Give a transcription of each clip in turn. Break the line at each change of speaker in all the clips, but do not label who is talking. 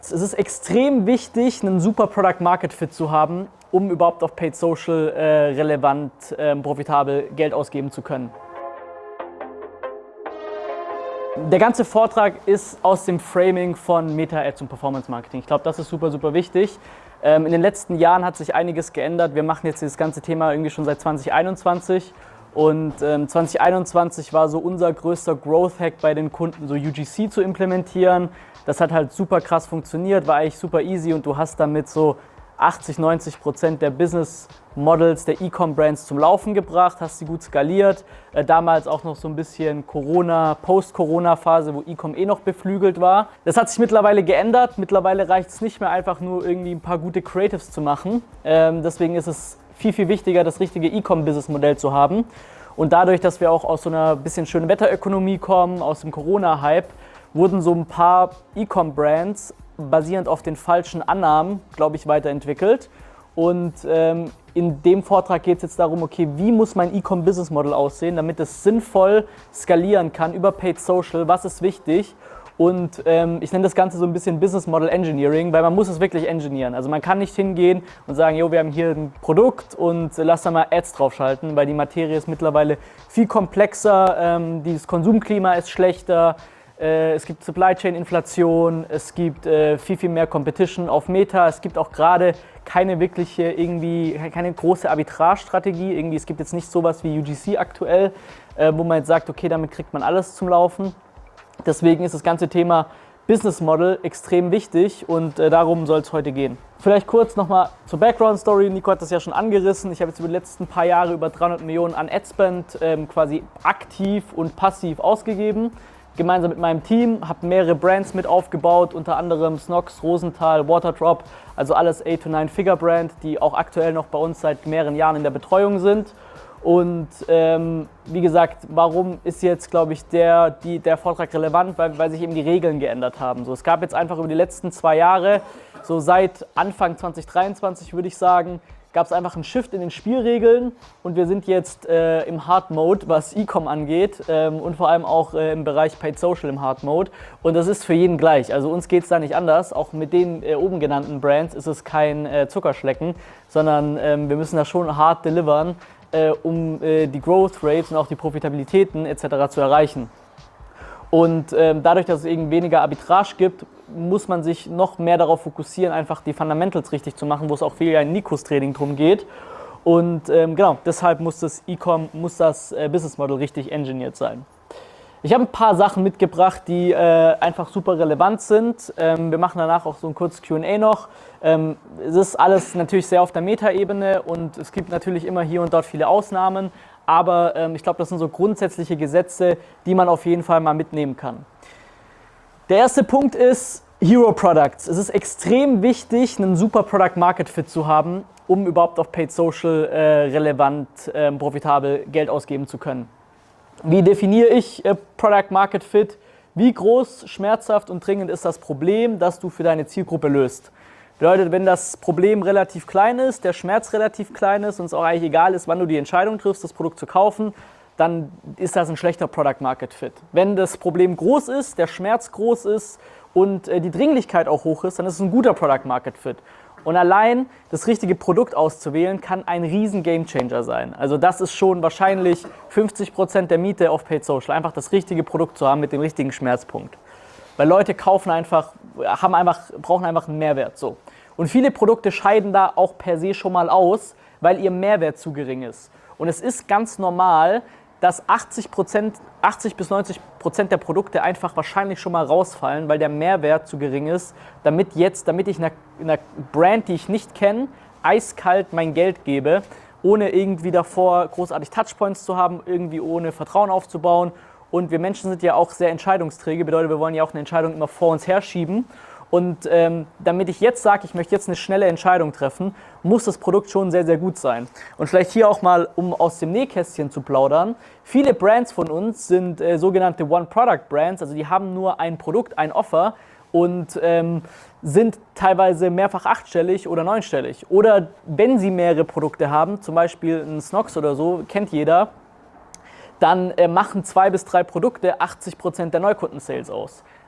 Es ist extrem wichtig, einen super Product Market Fit zu haben, um überhaupt auf Paid Social relevant, profitabel Geld ausgeben zu können. Der ganze Vortrag ist aus dem Framing von Meta-Ads und Performance Marketing. Ich glaube, das ist super, super wichtig. In den letzten Jahren hat sich einiges geändert. Wir machen jetzt dieses ganze Thema irgendwie schon seit 2021. Und 2021 war so unser größter Growth-Hack bei den Kunden, so UGC zu implementieren. Das hat halt super krass funktioniert, war eigentlich super easy und du hast damit so 80-90% der Business Models der E-Com-Brands zum Laufen gebracht, hast sie gut skaliert. Damals auch noch so ein bisschen Post-Corona-Phase, wo E-Com noch beflügelt war. Das hat sich mittlerweile geändert. Mittlerweile reicht es nicht mehr einfach nur irgendwie ein paar gute Creatives zu machen. Deswegen ist es viel, viel wichtiger, das richtige E-Com-Business-Modell zu haben. Und dadurch, dass wir auch aus so einer bisschen schönen Wetterökonomie kommen, aus dem Corona-Hype, wurden so ein paar E-Com-Brands basierend auf den falschen Annahmen, glaube ich, weiterentwickelt. Und in dem Vortrag geht es jetzt darum, okay, wie muss mein E-Com-Business-Model aussehen, damit es sinnvoll skalieren kann über Paid Social, was ist wichtig. Und ich nenne das Ganze so ein bisschen Business Model Engineering, weil man muss es wirklich engineeren. Also man kann nicht hingehen und sagen, jo, wir haben hier ein Produkt und lass da mal Ads draufschalten, weil die Materie ist mittlerweile viel komplexer, dieses Konsumklima ist schlechter, es gibt Supply Chain Inflation, es gibt viel, viel mehr Competition auf Meta, es gibt auch gerade keine große Arbitrage-Strategie. Es gibt jetzt nicht sowas wie UGC aktuell, wo man jetzt sagt, okay, damit kriegt man alles zum Laufen. Deswegen ist das ganze Thema Business Model extrem wichtig und darum soll es heute gehen. Vielleicht kurz nochmal zur Background Story. Nico hat das ja schon angerissen. Ich habe jetzt über die letzten paar Jahre über 300 Millionen an Adspend quasi aktiv und passiv ausgegeben. Gemeinsam mit meinem Team, habe mehrere Brands mit aufgebaut, unter anderem Snox, Rosenthal, Waterdrop, also alles 8- to 9-Figure-Brand, die auch aktuell noch bei uns seit mehreren Jahren in der Betreuung sind. Und wie gesagt, warum ist jetzt, glaube ich, der Vortrag relevant? Weil sich eben die Regeln geändert haben. So, es gab jetzt einfach über die letzten 2 Jahre, so seit Anfang 2023 würde ich sagen, gab es einfach einen Shift in den Spielregeln und wir sind jetzt im Hard Mode, was E-Com angeht und vor allem auch im Bereich Paid Social im Hard Mode. Und das ist für jeden gleich. Also uns geht es da nicht anders. Auch mit den oben genannten Brands ist es kein Zuckerschlecken, sondern wir müssen da schon hart delivern, um die Growth Rates und auch die Profitabilitäten etc. zu erreichen. Und dadurch, dass es eben weniger Arbitrage gibt, muss man sich noch mehr darauf fokussieren, einfach die Fundamentals richtig zu machen, wo es auch viel in Nikos Training drum geht. Und genau, deshalb muss das Business Model richtig engineert sein. Ich habe ein paar Sachen mitgebracht, die einfach super relevant sind. Wir machen danach auch so ein kurzes Q&A noch. Es ist alles natürlich sehr auf der Meta-Ebene und es gibt natürlich immer hier und dort viele Ausnahmen. Aber ich glaube, das sind so grundsätzliche Gesetze, die man auf jeden Fall mal mitnehmen kann. Der erste Punkt ist Hero Products. Es ist extrem wichtig, einen super Product Market Fit zu haben, um überhaupt auf Paid Social relevant, profitabel Geld ausgeben zu können. Wie definiere ich Product Market Fit? Wie groß, schmerzhaft und dringend ist das Problem, das du für deine Zielgruppe löst? Bedeutet, wenn das Problem relativ klein ist, der Schmerz relativ klein ist und es auch eigentlich egal ist, wann du die Entscheidung triffst, das Produkt zu kaufen, dann ist das ein schlechter Product Market Fit. Wenn das Problem groß ist, der Schmerz groß ist und die Dringlichkeit auch hoch ist, dann ist es ein guter Product Market Fit. Und allein das richtige Produkt auszuwählen, kann ein riesen Gamechanger sein. Also das ist schon wahrscheinlich 50% der Miete auf Paid Social, einfach das richtige Produkt zu haben mit dem richtigen Schmerzpunkt. Weil Leute brauchen einfach einen Mehrwert. So. Und viele Produkte scheiden da auch per se schon mal aus, weil ihr Mehrwert zu gering ist. Und es ist ganz normal, dass 80 bis 90% der Produkte einfach wahrscheinlich schon mal rausfallen, weil der Mehrwert zu gering ist, damit ich einer Brand, die ich nicht kenne, eiskalt mein Geld gebe, ohne irgendwie davor großartig Touchpoints zu haben, irgendwie ohne Vertrauen aufzubauen. Und wir Menschen sind ja auch sehr entscheidungsträge, bedeutet, wir wollen ja auch eine Entscheidung immer vor uns herschieben. Und damit ich jetzt sage, ich möchte jetzt eine schnelle Entscheidung treffen, muss das Produkt schon sehr, sehr gut sein. Und vielleicht hier auch mal, um aus dem Nähkästchen zu plaudern, viele Brands von uns sind sogenannte One-Product-Brands, also die haben nur ein Produkt, ein Offer und sind teilweise mehrfach 8-stellig oder 9-stellig. Oder wenn sie mehrere Produkte haben, zum Beispiel ein Snox oder so, kennt jeder, dann machen 2 bis 3 Produkte 80% der Neukunden-Sales aus.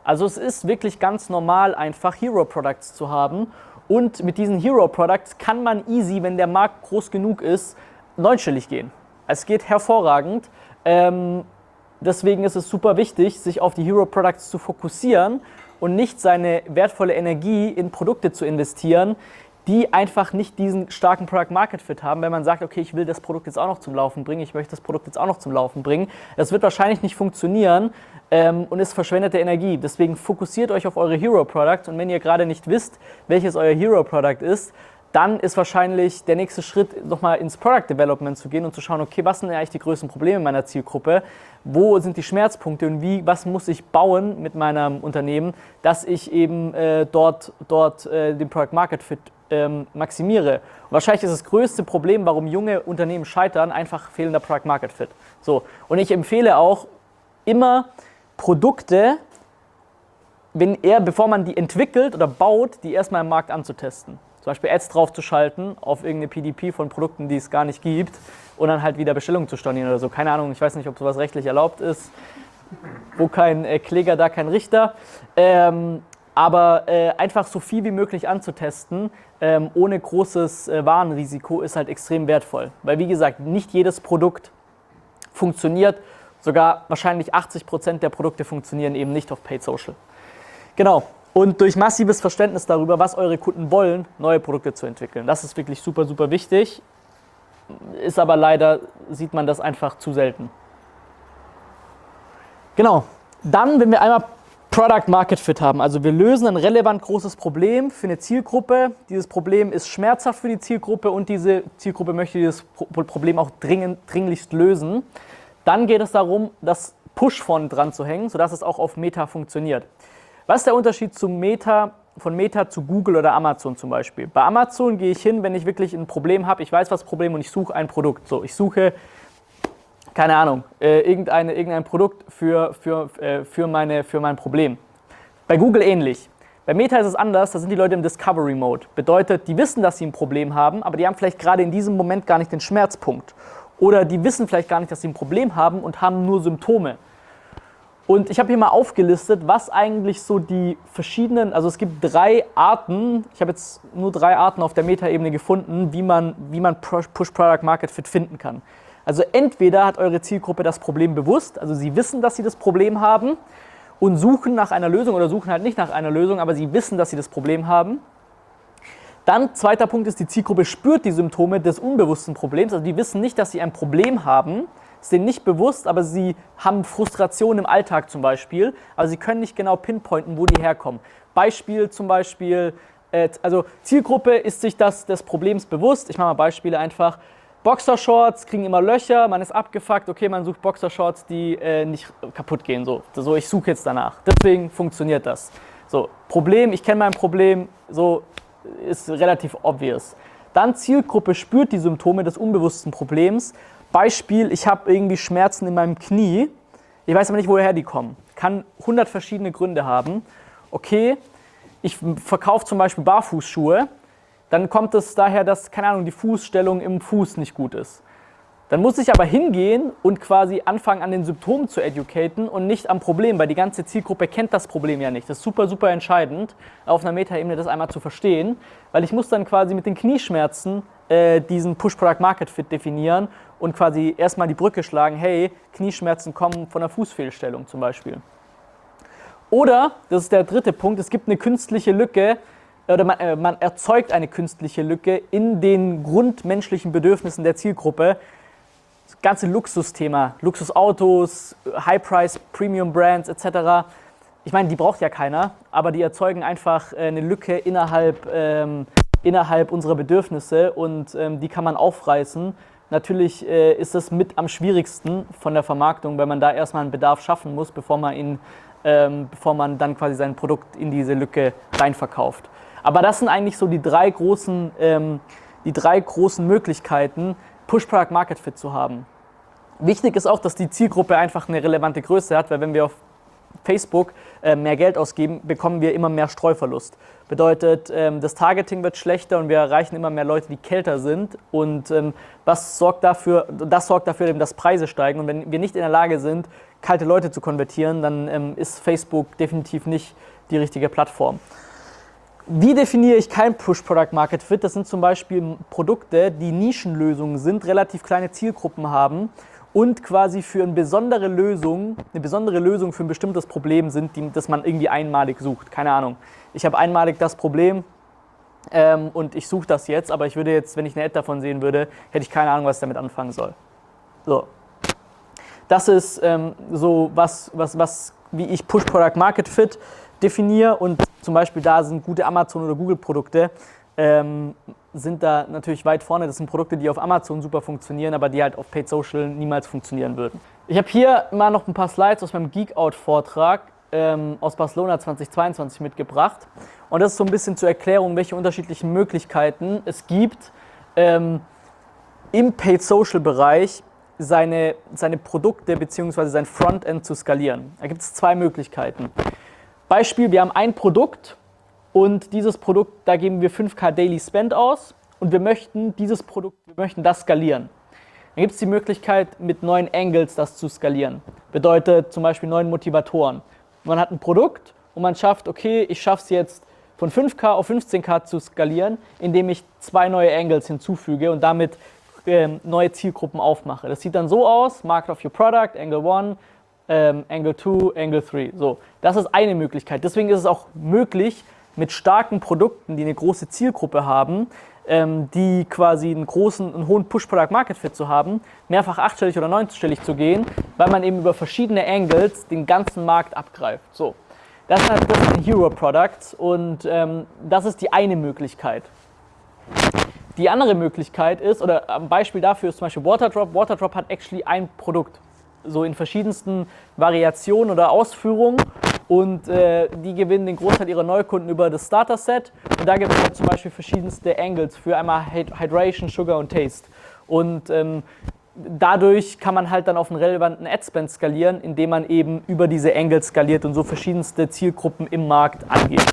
Also es ist wirklich ganz normal, einfach Hero Products zu haben. Und mit diesen Hero Products kann man easy, wenn der Markt groß genug ist, neunstellig gehen. Es geht hervorragend. Deswegen ist es super wichtig, sich auf die Hero Products zu fokussieren und nicht seine wertvolle Energie in Produkte zu investieren, die einfach nicht diesen starken Product Market Fit haben. Wenn man sagt, okay, ich will das Produkt jetzt auch noch zum Laufen bringen, ich möchte das Produkt jetzt auch noch zum Laufen bringen, das wird wahrscheinlich nicht funktionieren und ist verschwendete Energie. Deswegen fokussiert euch auf eure Hero Products, und wenn ihr gerade nicht wisst, welches euer Hero Product ist, dann ist wahrscheinlich der nächste Schritt, nochmal ins Product Development zu gehen und zu schauen, okay, was sind eigentlich die größten Probleme meiner Zielgruppe, wo sind die Schmerzpunkte und was muss ich bauen mit meinem Unternehmen, dass ich eben dort den Product Market Fit maximiere. Und wahrscheinlich ist das größte Problem, warum junge Unternehmen scheitern, einfach fehlender Product Market Fit. So. Und ich empfehle auch immer Produkte, bevor man die entwickelt oder baut, die erstmal im Markt anzutesten. Zum Beispiel Ads draufzuschalten auf irgendeine PDP von Produkten, die es gar nicht gibt, und dann halt wieder Bestellungen zu stornieren oder so. Keine Ahnung, ich weiß nicht, ob sowas rechtlich erlaubt ist. Wo kein Kläger, da kein Richter. Aber einfach so viel wie möglich anzutesten, ohne großes Warenrisiko, ist halt extrem wertvoll. Weil wie gesagt, nicht jedes Produkt funktioniert. Sogar wahrscheinlich 80% der Produkte funktionieren eben nicht auf Paid Social. Genau. Und durch massives Verständnis darüber, was eure Kunden wollen, neue Produkte zu entwickeln. Das ist wirklich super, super wichtig. Ist aber leider, sieht man das einfach zu selten. Genau. Dann, wenn wir einmal Product Market Fit haben, also wir lösen ein relevant großes Problem für eine Zielgruppe. Dieses Problem ist schmerzhaft für die Zielgruppe und diese Zielgruppe möchte dieses Problem auch dringlichst lösen. Dann geht es darum, das Push-Font dran zu hängen, sodass es auch auf Meta funktioniert. Was ist der Unterschied von Meta zu Google oder Amazon zum Beispiel? Bei Amazon gehe ich hin, wenn ich wirklich ein Problem habe, ich weiß, was das Problem ist, und ich suche ein Produkt. So, ich suche, keine Ahnung, irgendein Produkt für mein Problem. Bei Google ähnlich. Bei Meta ist es anders, da sind die Leute im Discovery Mode. Bedeutet, die wissen, dass sie ein Problem haben, aber die haben vielleicht gerade in diesem Moment gar nicht den Schmerzpunkt. Oder die wissen vielleicht gar nicht, dass sie ein Problem haben und haben nur Symptome. Und ich habe hier mal aufgelistet, was eigentlich so die verschiedenen, also es gibt 3 Arten, ich habe jetzt nur 3 Arten auf der Meta-Ebene gefunden, wie man Push-Product-Market-Fit finden kann. Also entweder hat eure Zielgruppe das Problem bewusst, also sie wissen, dass sie das Problem haben und suchen nach einer Lösung oder suchen halt nicht nach einer Lösung, aber sie wissen, dass sie das Problem haben. Dann, zweiter Punkt ist, die Zielgruppe spürt die Symptome des unbewussten Problems, also die wissen nicht, dass sie ein Problem haben, ist denen nicht bewusst, aber sie haben Frustration im Alltag zum Beispiel, aber sie können nicht genau pinpointen, wo die herkommen. Beispiel zum Beispiel, also Zielgruppe ist sich des Problems bewusst, ich mache mal Beispiele einfach, Boxershorts kriegen immer Löcher, man ist abgefuckt, okay, man sucht Boxershorts, die nicht kaputt gehen, so ich suche jetzt danach, deswegen funktioniert das. So, Problem, ich kenne mein Problem, so ist relativ obvious. Dann Zielgruppe spürt die Symptome des unbewussten Problems. Beispiel, ich habe irgendwie Schmerzen in meinem Knie, ich weiß aber nicht, woher die kommen. Kann 100 verschiedene Gründe haben. Okay, ich verkaufe zum Beispiel Barfußschuhe, dann kommt es daher, dass, keine Ahnung, die Fußstellung im Fuß nicht gut ist. Dann muss ich aber hingehen und quasi anfangen, an den Symptomen zu educaten und nicht am Problem, weil die ganze Zielgruppe kennt das Problem ja nicht. Das ist super, super entscheidend, auf einer Meta-Ebene das einmal zu verstehen, weil ich muss dann quasi mit den Knieschmerzen diesen Push-Product-Market-Fit definieren und quasi erstmal die Brücke schlagen, hey, Knieschmerzen kommen von einer Fußfehlstellung zum Beispiel. Oder, das ist der dritte Punkt, es gibt eine künstliche Lücke, oder man erzeugt eine künstliche Lücke in den grundmenschlichen Bedürfnissen der Zielgruppe. Das ganze Luxusthema, Luxusautos, High-Price, Premium-Brands etc. Ich meine, die braucht ja keiner, aber die erzeugen einfach eine Lücke innerhalb unserer Bedürfnisse und die kann man aufreißen. Natürlich ist das mit am schwierigsten von der Vermarktung, weil man da erstmal einen Bedarf schaffen muss, bevor man dann quasi sein Produkt in diese Lücke reinverkauft. Aber das sind eigentlich so die drei großen Möglichkeiten, Push-Product-Market-Fit zu haben. Wichtig ist auch, dass die Zielgruppe einfach eine relevante Größe hat, weil wenn wir auf Facebook mehr Geld ausgeben, bekommen wir immer mehr Streuverlust. Bedeutet, das Targeting wird schlechter und wir erreichen immer mehr Leute, die kälter sind. Und das sorgt dafür, dass Preise steigen. Und wenn wir nicht in der Lage sind, kalte Leute zu konvertieren, dann ist Facebook definitiv nicht die richtige Plattform. Wie definiere ich kein Push-Product-Market-Fit? Das sind zum Beispiel Produkte, die Nischenlösungen sind, relativ kleine Zielgruppen haben und quasi für eine besondere Lösung für ein bestimmtes Problem sind, das man irgendwie einmalig sucht. Keine Ahnung. Ich habe einmalig das Problem und ich suche das jetzt, aber ich würde jetzt, wenn ich eine Ad davon sehen würde, hätte ich keine Ahnung, was ich damit anfangen soll. So. Das ist so wie ich Push-Product-Market-Fit definiere und zum Beispiel da sind gute Amazon- oder Google-Produkte, sind da natürlich weit vorne. Das sind Produkte, die auf Amazon super funktionieren, aber die halt auf Paid Social niemals funktionieren würden. Ich habe hier mal noch ein paar Slides aus meinem Geek-Out-Vortrag aus Barcelona 2022 mitgebracht. Und das ist so ein bisschen zur Erklärung, welche unterschiedlichen Möglichkeiten es gibt, im Paid Social Bereich seine Produkte bzw. sein Frontend zu skalieren. Da gibt es zwei Möglichkeiten. Beispiel, wir haben ein Produkt und dieses Produkt, da geben wir 5.000 Daily Spend aus und wir möchten das skalieren. Dann gibt es die Möglichkeit, mit neuen Angles das zu skalieren. Bedeutet zum Beispiel neuen Motivatoren. Man hat ein Produkt und man schafft, okay, ich schaffe es jetzt von 5.000 auf 15.000 zu skalieren, indem ich 2 neue Angles hinzufüge und damit neue Zielgruppen aufmache. Das sieht dann so aus, Market of your Product, Angle 1, Angle 2, Angle 3. So, das ist eine Möglichkeit. Deswegen ist es auch möglich, mit starken Produkten, die eine große Zielgruppe haben, die quasi einen hohen Push-Product-Market-Fit zu haben, mehrfach 8-stellig oder 9-stellig zu gehen, weil man eben über verschiedene Angles den ganzen Markt abgreift. So, das ist ein Hero-Product und das ist die eine Möglichkeit. Die andere Möglichkeit ist, oder ein Beispiel dafür ist zum Beispiel Waterdrop. Waterdrop hat actually ein Produkt, so in verschiedensten Variationen oder Ausführungen und die gewinnen den Großteil ihrer Neukunden über das Starter-Set und da gibt es halt zum Beispiel verschiedenste Angles für einmal Hydration, Sugar und Taste und dadurch kann man halt dann auf einen relevanten Ad-Spend skalieren, indem man eben über diese Angles skaliert und so verschiedenste Zielgruppen im Markt angeht.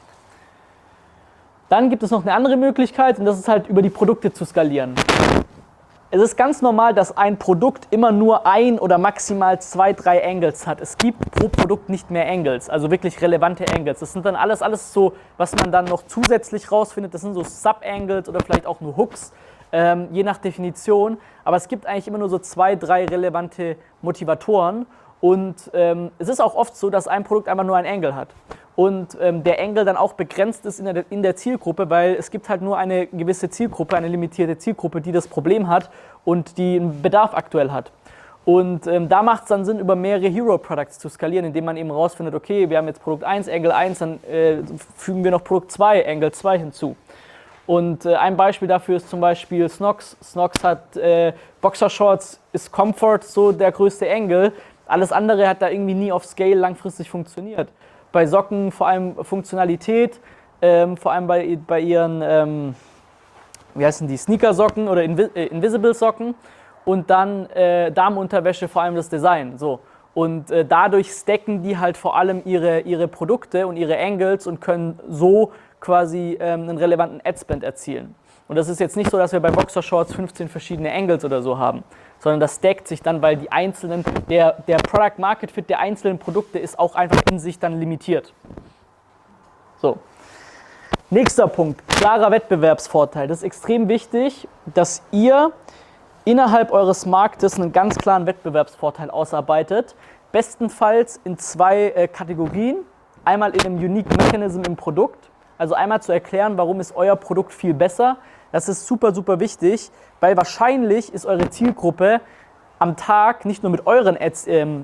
Dann gibt es noch eine andere Möglichkeit und das ist halt über die Produkte zu skalieren. Es ist ganz normal, dass ein Produkt immer nur ein oder maximal 2, 3 Angles hat. Es gibt pro Produkt nicht mehr Angles, also wirklich relevante Angles. Das sind dann alles so, was man dann noch zusätzlich rausfindet. Das sind so Sub-Angles oder vielleicht auch nur Hooks, je nach Definition. Aber es gibt eigentlich immer nur so 2, 3 relevante Motivatoren. Und es ist auch oft so, dass ein Produkt einfach nur ein Angle hat. Und der Angle dann auch begrenzt ist in der Zielgruppe, weil es gibt halt nur eine gewisse Zielgruppe, eine limitierte Zielgruppe, die das Problem hat und die einen Bedarf aktuell hat. Und da macht es dann Sinn, über mehrere Hero-Products zu skalieren, indem man eben rausfindet, okay, wir haben jetzt Produkt 1, Angle 1, dann fügen wir noch Produkt 2, Angle 2 hinzu. Und ein Beispiel dafür ist zum Beispiel Snox. Snox hat Boxershorts, ist Comfort so der größte Angle. Alles andere hat da irgendwie nie auf Scale langfristig funktioniert. Bei Socken vor allem Funktionalität, vor allem bei ihren, wie heißen die, Sneaker-Socken oder Invisible-Socken und dann Damenunterwäsche, vor allem das Design. So. Und dadurch stacken die halt vor allem ihre Produkte und ihre Angles und können so quasi einen relevanten Ad-Spend erzielen. Und das ist jetzt nicht so, dass wir bei Boxershorts 15 verschiedene Angles oder so haben, sondern das stackt sich dann, weil die einzelnen, der Product-Market-Fit der einzelnen Produkte ist auch einfach in sich dann limitiert. So. Nächster Punkt, klarer Wettbewerbsvorteil. Das ist extrem wichtig, dass ihr innerhalb eures Marktes einen ganz klaren Wettbewerbsvorteil ausarbeitet. Bestenfalls in 2 Kategorien. Einmal in einem Unique Mechanism im Produkt. Also einmal zu erklären, warum ist euer Produkt viel besser. Das ist super, super wichtig, weil wahrscheinlich ist eure Zielgruppe am Tag nicht nur mit euren Ads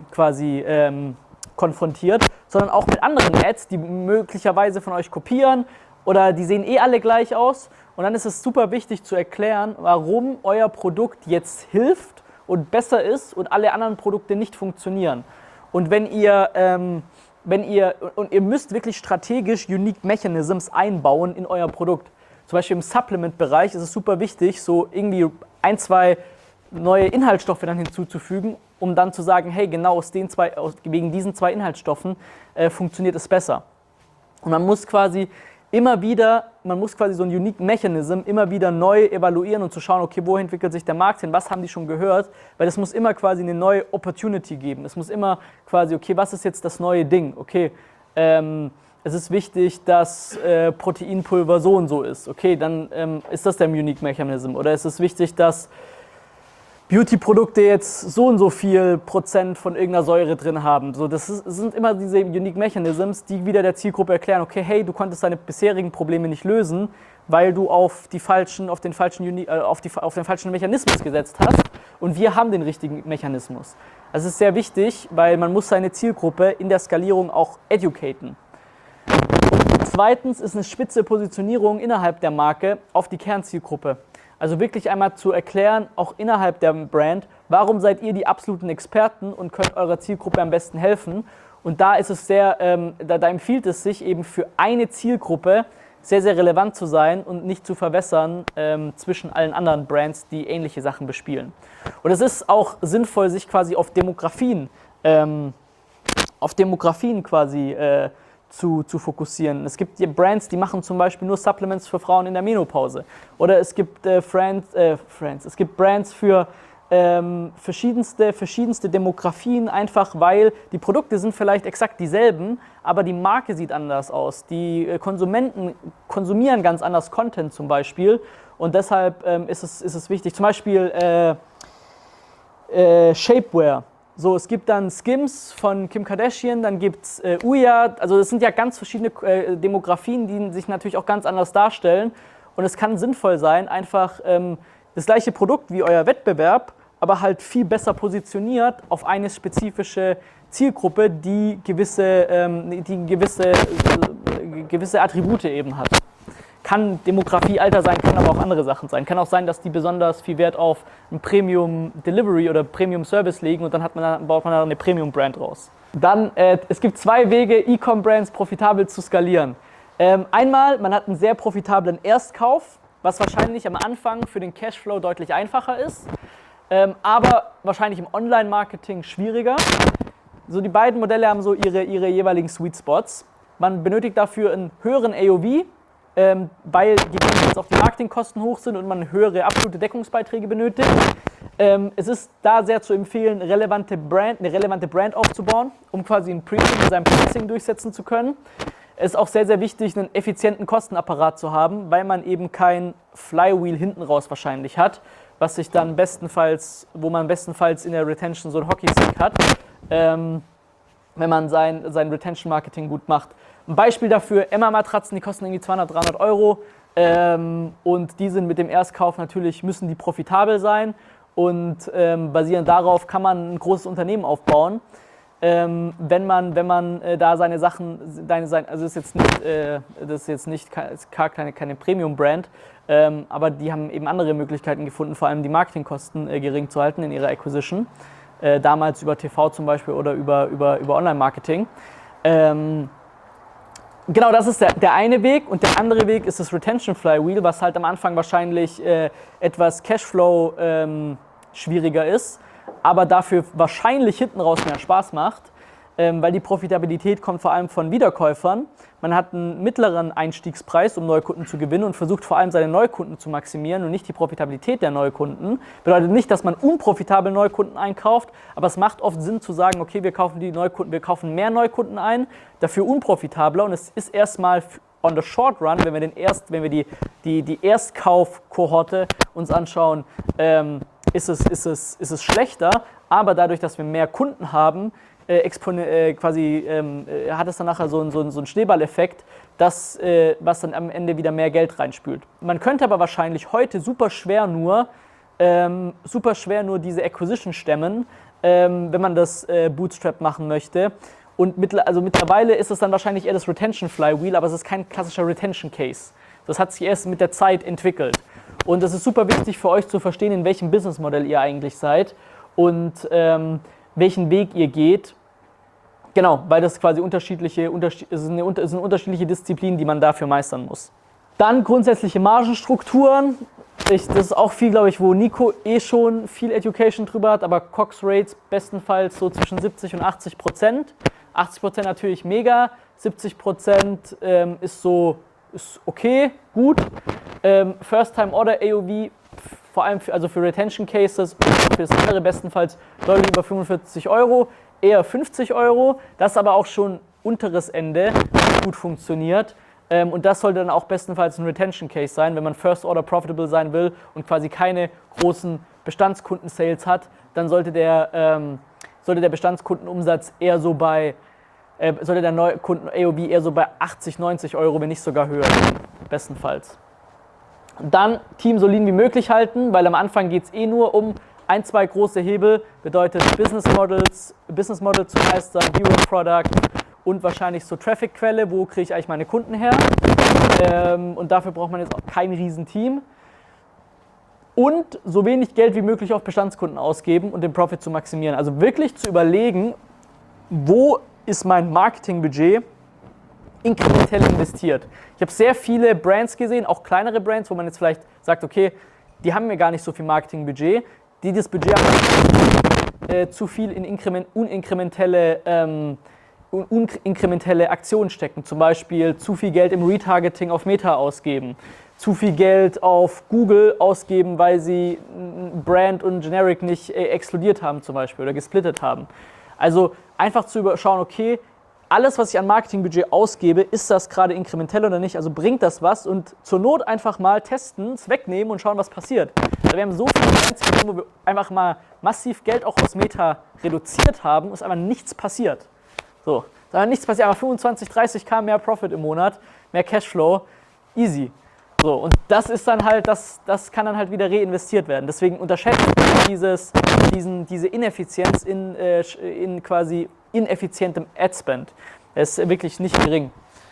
konfrontiert, sondern auch mit anderen Ads, die möglicherweise von euch kopieren oder die sehen alle gleich aus. Und dann ist es super wichtig zu erklären, warum euer Produkt jetzt hilft und besser ist und alle anderen Produkte nicht funktionieren. Und ihr müsst wirklich strategisch Unique Mechanisms einbauen in euer Produkt. Zum Beispiel im Supplement-Bereich ist es super wichtig, so irgendwie 1, 2 neue Inhaltsstoffe dann hinzuzufügen, um dann zu sagen, hey, genau wegen diesen zwei Inhaltsstoffen funktioniert es besser. Und man muss quasi so ein Unique Mechanism immer wieder neu evaluieren und zu schauen, okay, wo entwickelt sich der Markt hin, was haben die schon gehört, weil es muss immer quasi eine neue Opportunity geben. Es muss immer quasi, okay, was ist jetzt das neue Ding? Okay, es ist wichtig, dass Proteinpulver so und so ist. Okay, dann ist das der Unique Mechanism. Oder es ist wichtig, dass Beauty-Produkte jetzt so und so viel Prozent von irgendeiner Säure drin haben. So, sind immer diese Unique Mechanisms, die wieder der Zielgruppe erklären, okay, hey, du konntest deine bisherigen Probleme nicht lösen, weil du auf den falschen Mechanismus gesetzt hast und wir haben den richtigen Mechanismus. Das ist sehr wichtig, weil man muss seine Zielgruppe in der Skalierung auch educaten. Und zweitens ist eine spitze Positionierung innerhalb der Marke auf die Kernzielgruppe. Also wirklich einmal zu erklären, auch innerhalb der Brand, warum seid ihr die absoluten Experten und könnt eurer Zielgruppe am besten helfen. Und da ist es da empfiehlt es sich eben für eine Zielgruppe sehr, sehr relevant zu sein und nicht zu verwässern zwischen allen anderen Brands, die ähnliche Sachen bespielen. Und es ist auch sinnvoll, sich quasi auf Demografien quasi zu fokussieren. Es gibt Brands, die machen zum Beispiel nur Supplements für Frauen in der Menopause. Oder es gibt es gibt Brands für verschiedenste Demografien, einfach weil die Produkte sind vielleicht exakt dieselben, aber die Marke sieht anders aus. Die Konsumenten konsumieren ganz anders Content zum Beispiel und deshalb ist es wichtig. Zum Beispiel Shapewear. So, es gibt dann Skims von Kim Kardashian, dann gibt es Ouya, also es sind ja ganz verschiedene Demografien, die sich natürlich auch ganz anders darstellen und es kann sinnvoll sein, einfach das gleiche Produkt wie euer Wettbewerb, aber halt viel besser positioniert auf eine spezifische Zielgruppe, die gewisse Attribute eben hat. Kann Demografie, Alter sein, kann aber auch andere Sachen sein. Kann auch sein, dass die besonders viel Wert auf ein Premium Delivery oder Premium Service legen und dann baut man da eine Premium Brand raus. Dann, es gibt zwei Wege, E-Com Brands profitabel zu skalieren. Einmal, man hat einen sehr profitablen Erstkauf, was wahrscheinlich am Anfang für den Cashflow deutlich einfacher ist, aber wahrscheinlich im Online-Marketing schwieriger. So, die beiden Modelle haben so ihre jeweiligen Sweet Spots. Man benötigt dafür einen höheren AOV, weil gegebenenfalls auch die Marketingkosten hoch sind und man höhere absolute Deckungsbeiträge benötigt. Es ist da sehr zu empfehlen, eine relevante Brand aufzubauen, um quasi ein Premium in seinem Pricing durchsetzen zu können. Es ist auch sehr, sehr wichtig, einen effizienten Kostenapparat zu haben, weil man eben kein Flywheel hinten raus wahrscheinlich hat, wo man bestenfalls in der Retention so ein Hockeystick hat, wenn man sein Retention-Marketing gut macht. Ein Beispiel dafür, Emma-Matratzen, die kosten irgendwie 200, 300 Euro und die sind mit dem Erstkauf natürlich, müssen die profitabel sein und basierend darauf kann man ein großes Unternehmen aufbauen. Wenn man da seine Sachen, also das ist jetzt nicht keine Premium-Brand, aber die haben eben andere Möglichkeiten gefunden, vor allem die Marketingkosten gering zu halten in ihrer Acquisition, damals über TV zum Beispiel oder über Online-Marketing. Genau, das ist der eine Weg und der andere Weg ist das Retention Flywheel, was halt am Anfang wahrscheinlich etwas Cashflow schwieriger ist, aber dafür wahrscheinlich hinten raus mehr Spaß macht, weil die Profitabilität kommt vor allem von Wiederkäufern. Man hat einen mittleren Einstiegspreis, um Neukunden zu gewinnen und versucht vor allem seine Neukunden zu maximieren und nicht die Profitabilität der Neukunden. Bedeutet nicht, dass man unprofitabel Neukunden einkauft, aber es macht oft Sinn zu sagen, okay, wir kaufen mehr Neukunden ein, dafür unprofitabler und es ist erstmal on the short run, wenn wir die Erstkauf-Kohorte uns anschauen, ist es schlechter, aber dadurch, dass wir mehr Kunden haben, hat es dann nachher so einen Schneeballeffekt, was dann am Ende wieder mehr Geld reinspült. Man könnte aber wahrscheinlich heute super schwer nur diese Acquisition stemmen, wenn man das Bootstrap machen möchte. Und mittlerweile ist es dann wahrscheinlich eher das Retention Flywheel, aber es ist kein klassischer Retention Case. Das hat sich erst mit der Zeit entwickelt. Und es ist super wichtig für euch zu verstehen, in welchem Businessmodell ihr eigentlich seid und welchen Weg ihr geht. Genau, weil das quasi es sind unterschiedliche Disziplinen, die man dafür meistern muss. Dann grundsätzliche Margenstrukturen. Das ist auch viel, glaube ich, wo Nico schon viel Education drüber hat, aber Cox Rates bestenfalls so zwischen 70 und 80%. 80% natürlich mega, 70% ist okay, gut. First-Time-Order AOV, vor allem für Retention Cases und für das andere bestenfalls deutlich über 45 Euro, eher 50 Euro. Das ist aber auch schon unteres Ende, was gut funktioniert. Und das sollte dann auch bestenfalls ein Retention Case sein, wenn man First Order profitable sein will und quasi keine großen Bestandskunden-Sales hat, dann sollte der Bestandskundenumsatz eher so sollte der Neukunden-AOV eher so bei 80, 90 Euro, wenn nicht sogar höher sein, bestenfalls. Dann Team so lean wie möglich halten, weil am Anfang geht es nur um 1, 2 große Hebel, bedeutet Business Model zu meistern, Hero Product und wahrscheinlich so Traffic-Quelle, wo kriege ich eigentlich meine Kunden her. Und dafür braucht man jetzt auch kein Riesenteam. Und so wenig Geld wie möglich auf Bestandskunden ausgeben und den Profit zu maximieren. Also wirklich zu überlegen, wo ist mein Marketingbudget inkrementell investiert. Ich habe sehr viele Brands gesehen, auch kleinere Brands, wo man jetzt vielleicht sagt, okay, die haben mir gar nicht so viel Marketingbudget, die das Budget haben zu viel in uninkrementelle Aktionen stecken. Zum Beispiel zu viel Geld im Retargeting auf Meta ausgeben, zu viel Geld auf Google ausgeben, weil sie Brand und Generic nicht exkludiert haben zum Beispiel oder gesplittet haben. Also einfach zu überschauen, okay, alles, was ich an Marketingbudget ausgebe, ist das gerade inkrementell oder nicht? Also bringt das was? Und zur Not einfach mal testen, es wegnehmen und schauen, was passiert. Also wir haben so viele Brands gesehen, wo wir einfach mal massiv Geld auch aus Meta reduziert haben, ist einfach nichts passiert. So, da ist nichts passiert, aber 25, 30k mehr Profit im Monat, mehr Cashflow, easy. So, und das ist dann halt, das kann dann halt wieder reinvestiert werden. Deswegen unterschätzt diese Ineffizienz in quasi ineffizientem Ad-Spend. Das ist wirklich nicht gering.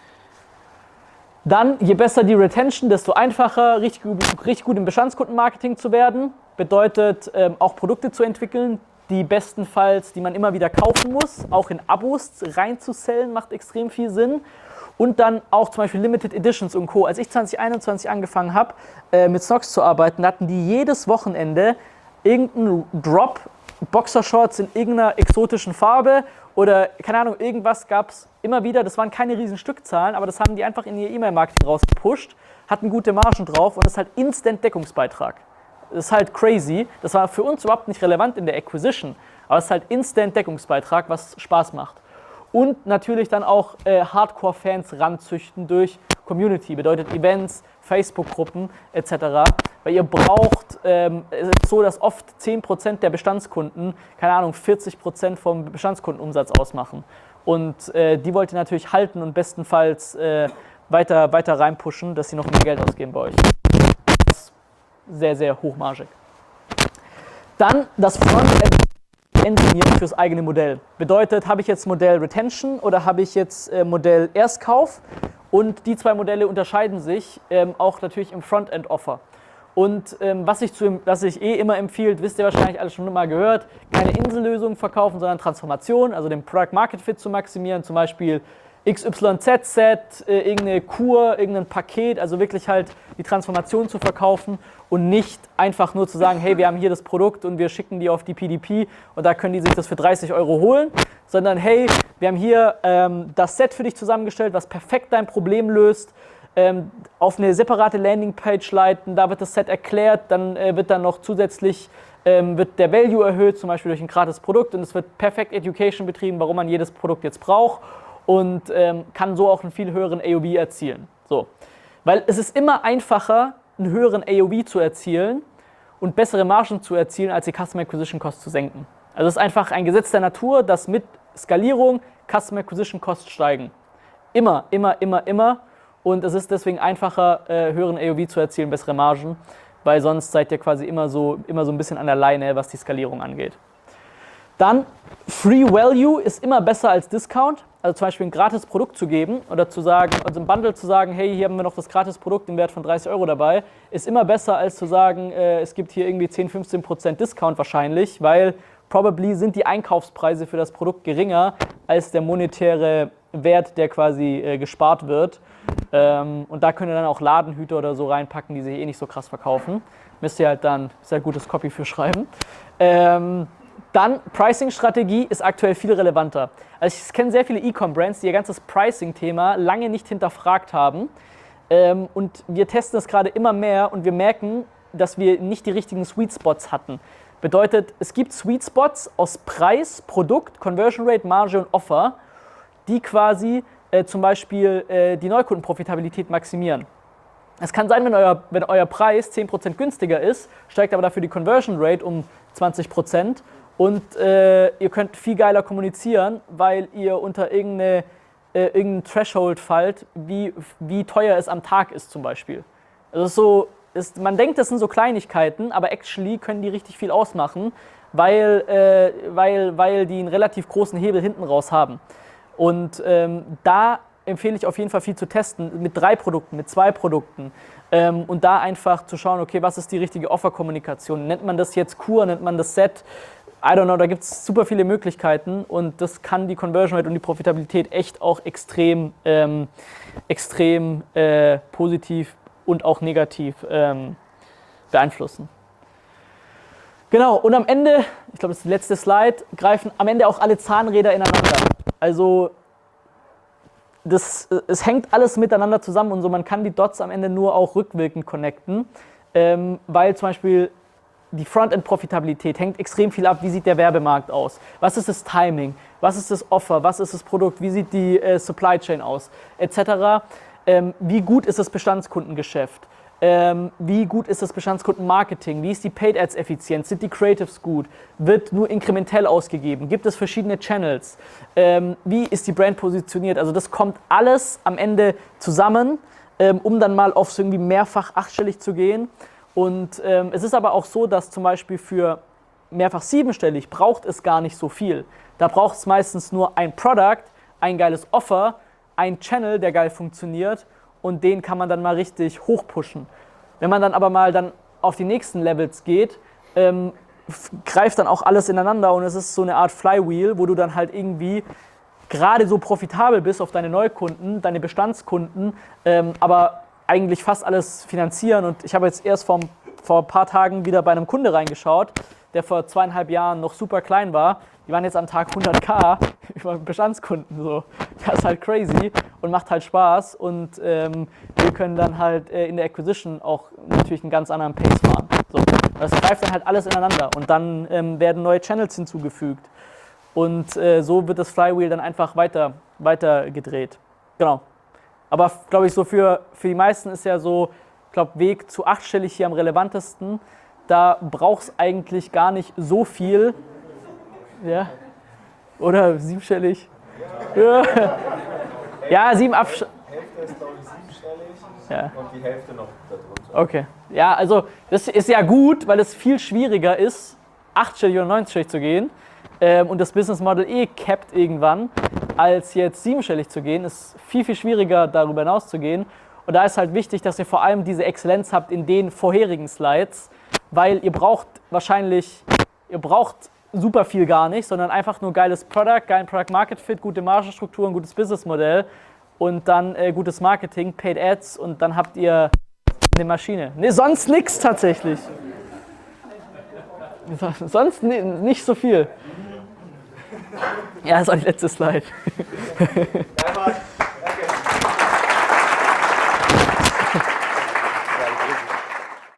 Dann, je besser die Retention, desto einfacher, richtig gut im Bestandskundenmarketing zu werden. Bedeutet, auch Produkte zu entwickeln, die man immer wieder kaufen muss. Auch in Abos reinzusellen, macht extrem viel Sinn. Und dann auch zum Beispiel Limited Editions und Co. Als ich 2021 angefangen habe, mit Snox zu arbeiten, hatten die jedes Wochenende irgendeinen Drop, Boxershorts in irgendeiner exotischen Farbe oder, keine Ahnung, irgendwas gab es immer wieder. Das waren keine riesen Stückzahlen, aber das haben die einfach in ihr E-Mail-Marketing rausgepusht, hatten gute Margen drauf und das ist halt Instant-Deckungsbeitrag. Das ist halt crazy. Das war für uns überhaupt nicht relevant in der Acquisition, aber es ist halt Instant-Deckungsbeitrag, was Spaß macht. Und natürlich dann auch Hardcore-Fans ranzüchten durch Community, bedeutet Events, Facebook-Gruppen etc. Weil ihr braucht, es ist so, dass oft 10% der Bestandskunden, keine Ahnung, 40% vom Bestandskundenumsatz ausmachen. Und die wollt ihr natürlich halten und bestenfalls weiter reinpushen, dass sie noch mehr Geld ausgeben bei euch. Das ist sehr, sehr hochmargig. Dann das Frontend engineeren fürs eigene Modell. Bedeutet, habe ich jetzt Modell Retention oder habe ich jetzt Modell Erstkauf? Und die zwei Modelle unterscheiden sich auch natürlich im Frontend-Offer. Und was ich immer empfiehlt, wisst ihr wahrscheinlich alles schon mal gehört, keine Insellösung verkaufen, sondern Transformation, also den Product Market Fit zu maximieren, zum Beispiel XYZ-Set, irgendeine Kur, irgendein Paket, also wirklich halt die Transformation zu verkaufen und nicht einfach nur zu sagen, hey, wir haben hier das Produkt und wir schicken die auf die PDP und da können die sich das für 30 Euro holen, sondern hey, wir haben hier das Set für dich zusammengestellt, was perfekt dein Problem löst, auf eine separate Landingpage leiten, da wird das Set erklärt, dann wird dann noch zusätzlich wird der Value erhöht, zum Beispiel durch ein gratis Produkt und es wird perfekt Education betrieben, warum man jedes Produkt jetzt braucht und kann so auch einen viel höheren AOV erzielen. So. Weil es ist immer einfacher, einen höheren AOV zu erzielen und bessere Margen zu erzielen, als die Customer Acquisition Cost zu senken. Also es ist einfach ein Gesetz der Natur, dass mit Skalierung Customer Acquisition Costs steigen. Immer, immer, immer, immer. Und es ist deswegen einfacher, höheren AOV zu erzielen, bessere Margen, weil sonst seid ihr quasi immer so ein bisschen an der Leine, was die Skalierung angeht. Dann, Free Value ist immer besser als Discount. Also zum Beispiel ein gratis Produkt zu geben oder zu sagen, also im Bundle zu sagen, hey, hier haben wir noch das gratis Produkt im Wert von 30 Euro dabei, ist immer besser als zu sagen, es gibt hier irgendwie 10-15% Discount wahrscheinlich, weil probably sind die Einkaufspreise für das Produkt geringer als der monetäre Wert, der quasi gespart wird. Und da könnt ihr dann auch Ladenhüter oder so reinpacken, die sich eh nicht so krass verkaufen. Müsst ihr halt dann sehr gutes Copy für schreiben. Dann Pricing-Strategie ist aktuell viel relevanter. Also ich kenne sehr viele E-Com-Brands, die ihr ganzes Pricing-Thema lange nicht hinterfragt haben. Und wir testen es gerade immer mehr und wir merken, dass wir nicht die richtigen Sweet Spots hatten. Bedeutet, es gibt Sweet Spots aus Preis, Produkt, Conversion Rate, Marge und Offer, die quasi zum Beispiel die Neukundenprofitabilität maximieren. Es kann sein, wenn euer Preis 10% günstiger ist, steigt aber dafür die Conversion Rate um 20% und ihr könnt viel geiler kommunizieren, weil ihr unter irgendein Threshold fallt, wie teuer es am Tag ist zum Beispiel. Also man denkt, das sind so Kleinigkeiten, aber actually können die richtig viel ausmachen, weil die einen relativ großen Hebel hinten raus haben. Und da empfehle ich auf jeden Fall viel zu testen, mit 3 Produkten, mit 2 Produkten. Und da einfach zu schauen, okay, was ist die richtige Offerkommunikation? Nennt man das jetzt Kur, nennt man das Set? I don't know, da gibt es super viele Möglichkeiten und das kann die Conversion Rate und die Profitabilität echt auch extrem positiv und auch negativ beeinflussen. Genau, und am Ende, ich glaube, das ist die letzte Slide, greifen am Ende auch alle Zahnräder ineinander. Also es hängt alles miteinander zusammen und so, man kann die Dots am Ende nur auch rückwirkend connecten, weil zum Beispiel die Frontend-Profitabilität hängt extrem viel ab, wie sieht der Werbemarkt aus, was ist das Timing, was ist das Offer, was ist das Produkt, wie sieht die Supply Chain aus, etc. Wie gut ist das Bestandskundengeschäft, wie gut ist das Bestandskundenmarketing, wie ist die Paid Ads Effizienz, sind die Creatives gut, wird nur inkrementell ausgegeben, gibt es verschiedene Channels, wie ist die Brand positioniert, also das kommt alles am Ende zusammen, um dann mal auf so irgendwie mehrfach achtstellig zu gehen. Und es ist aber auch so, dass zum Beispiel für mehrfach siebenstellig braucht es gar nicht so viel. Da braucht es meistens nur ein Product, ein geiles Offer, ein Channel, der geil funktioniert und den kann man dann mal richtig hochpushen. Wenn man dann aber mal dann auf die nächsten Levels geht, greift dann auch alles ineinander und es ist so eine Art Flywheel, wo du dann halt irgendwie gerade so profitabel bist auf deine Neukunden, deine Bestandskunden, aber eigentlich fast alles finanzieren und ich habe jetzt erst vor ein paar Tagen wieder bei einem Kunde reingeschaut, der vor 2,5 Jahren noch super klein war. Die waren jetzt am Tag 100.000 über Bestandskunden. So. Das ist halt crazy und macht halt Spaß und wir können dann halt in der Acquisition auch natürlich einen ganz anderen Pace fahren. So. Das greift dann halt alles ineinander und dann werden neue Channels hinzugefügt und so wird das Flywheel dann einfach weiter gedreht. Genau. Aber glaube ich, so für die meisten ist ja so, ich glaube, Weg zu achtstellig hier am relevantesten. Da braucht es eigentlich gar nicht so viel. Ja? Oder siebenstellig? Ja, ja 7 Hälfte
ist, glaube ich, siebenstellig
ja.
Und die Hälfte noch darunter.
Okay. Ja, also das ist ja gut, weil es viel schwieriger ist, achtstellig oder neunstellig zu gehen. Und das Business Model capped irgendwann, als jetzt siebenstellig zu gehen, ist viel, viel schwieriger, darüber hinaus zu gehen. Und da ist halt wichtig, dass ihr vor allem diese Exzellenz habt in den vorherigen Slides, weil ihr braucht super viel gar nicht, sondern einfach nur geiles Product, geilen Product Market Fit, gute Margenstruktur, ein gutes Business Modell und dann gutes Marketing, Paid Ads und dann habt ihr eine Maschine. Nee, sonst nichts tatsächlich. Sonst nicht so viel. Ja, das war die letzte Slide.